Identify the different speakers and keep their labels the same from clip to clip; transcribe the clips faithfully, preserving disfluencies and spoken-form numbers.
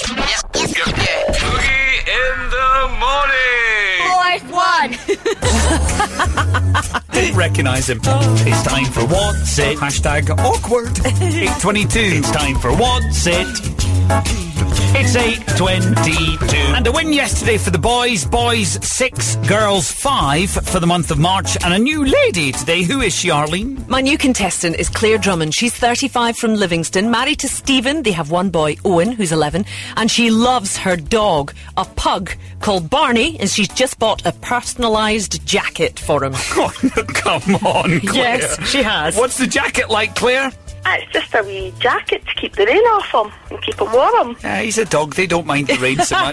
Speaker 1: Yep, yep, yep, yeah. Boogie in the morning.
Speaker 2: Fourth one. Didn't recognise him. It's time for What's It? Hashtag awkward. eight twenty-two. It's time for What's It? It's eight twenty-two. And a win yesterday for the boys. Boys six, girls five for the month of March. And a new lady today. Who is she, Arlene?
Speaker 3: My new contestant is Claire Drummond. She's thirty-five from Livingston, married to Stephen. They have one boy, Owen, who's eleven. And she loves her dog, a pug called Barney. And she's just bought a personalised jacket for him.
Speaker 2: Oh, come on, Claire.
Speaker 3: Yes, she has.
Speaker 2: What's the jacket like, Claire?
Speaker 4: It's just a wee jacket to keep the rain off him and keep him warm.
Speaker 2: Uh, he's a dog. They don't mind the rain so much.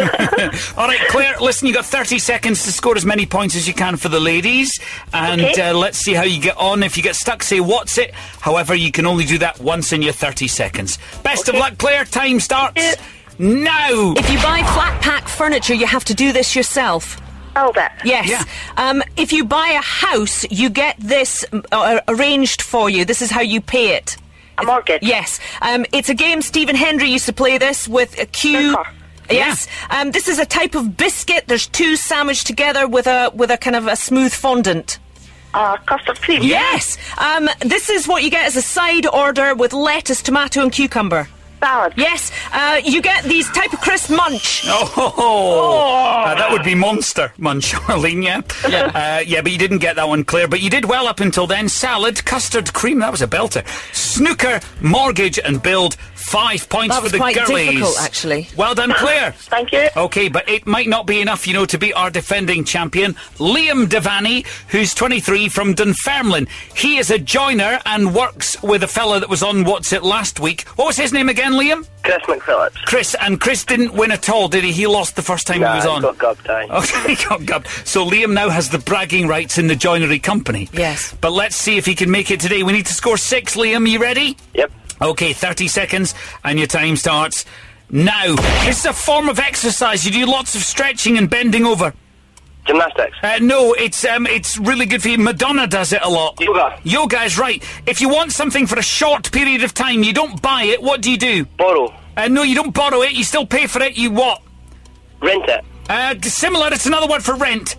Speaker 2: All right, Claire, listen, you got thirty seconds to score as many points as you can for the ladies. And
Speaker 4: Okay.
Speaker 2: uh, let's see how you get on. If you get stuck, say, what's it? However, you can only do that once in your thirty seconds. Best of
Speaker 4: Okay.
Speaker 2: luck, Claire. Time starts
Speaker 4: Yeah.
Speaker 2: now.
Speaker 3: If you buy flat pack furniture, you have to do this yourself.
Speaker 4: Build it.
Speaker 3: Yes.
Speaker 2: Yeah.
Speaker 3: Um, if you buy a house, you get this uh, arranged for you. This is how you pay it.
Speaker 4: A mortgage.
Speaker 3: Yes. Um, it's a game Stephen Hendry used to play this with a Q.
Speaker 4: Snooker.
Speaker 3: Yes. Um, this is a type of biscuit. There's two sandwiched together with a with a kind of a smooth fondant.
Speaker 4: Uh, custard cream.
Speaker 3: Yes. Um, this is what you get as a side order with lettuce, tomato, and cucumber.
Speaker 4: Salad.
Speaker 3: Yes. Uh, you get these type of crisp munch.
Speaker 2: Oh, ho, ho. Uh, that would be Monster Munch, Arlene, yeah? Yeah. Uh, yeah, but you didn't get that one, Claire. But you did well up until then. Salad, custard cream, that was a belter. Snooker, mortgage, and build. Five points
Speaker 3: That
Speaker 2: for
Speaker 3: was
Speaker 2: the
Speaker 3: quite
Speaker 2: girlies.
Speaker 3: difficult, actually.
Speaker 2: Well done, Claire.
Speaker 4: Thank you.
Speaker 2: Okay, but it might not be enough, you know, to beat our defending champion, Liam Devaney, who's twenty-three from Dunfermline. He is a joiner and works with a fella that was on What's It last week. What was his name again, Liam?
Speaker 5: Chris McPhillips.
Speaker 2: Chris, and Chris didn't win at all, did he? He lost the first time
Speaker 5: Nah,
Speaker 2: he was on.
Speaker 5: got gubbed, aye.
Speaker 2: Okay, he got gubbed. So Liam now has the bragging rights in the joinery company.
Speaker 3: Yes.
Speaker 2: But let's see if he can make it today. We need to score six, Liam. You ready?
Speaker 5: Yep.
Speaker 2: Okay, thirty seconds, and your time starts now. This is a form of exercise. You do lots of stretching and bending over.
Speaker 5: Gymnastics.
Speaker 2: Uh, no, it's um, it's really good for you. Madonna does it a lot.
Speaker 5: Yoga.
Speaker 2: Yoga is right. If you want something for a short period of time, you don't buy it. What do you do?
Speaker 5: Borrow.
Speaker 2: Uh, no, you don't borrow it. You still pay for it. You what?
Speaker 5: Rent it.
Speaker 2: Uh, similar. It's another word for rent.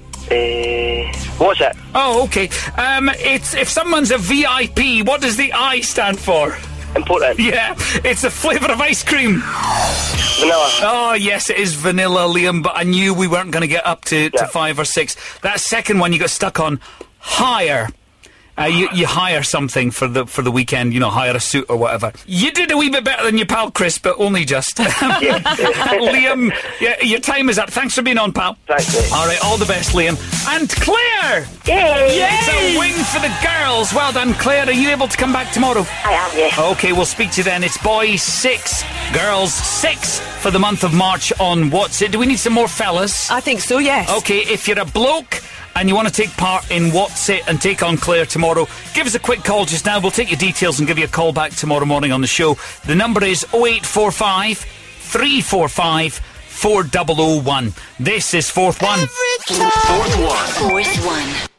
Speaker 5: Uh, watch it.
Speaker 2: Oh, okay. Um, it's if someone's a V I P. What does the I stand for?
Speaker 5: Important.
Speaker 2: Yeah, it's a flavour of ice cream.
Speaker 5: Vanilla.
Speaker 2: Oh, yes, it is vanilla, Liam, but I knew we weren't going to get up to, to
Speaker 5: Yeah.
Speaker 2: five or six. That second one you got stuck on, hire. Uh, you, you hire something for the for the weekend, you know, hire a suit or whatever. You did a wee bit better than your pal Chris, but only just. Liam, yeah, your time is up. Thanks for being on, pal.
Speaker 5: Thanks, mate.
Speaker 2: All right, all the best, Liam. And Claire!
Speaker 4: Yay!
Speaker 2: It's a win for the girls. Well done, Claire. Are you able to come back tomorrow?
Speaker 4: I am, yes.
Speaker 2: Okay, we'll speak to you then. It's boys six, girls six for the month of March on What's It. Do we need some more fellas?
Speaker 3: I think so, yes.
Speaker 2: Okay, if you're a bloke and you want to take part in What's It and take on Claire tomorrow, give us a quick call just now. We'll take your details and give you a call back tomorrow morning on the show. The number is oh eight four five, three four five, four oh oh one. This is Fourth One.
Speaker 1: Fourth one.
Speaker 6: Fourth one.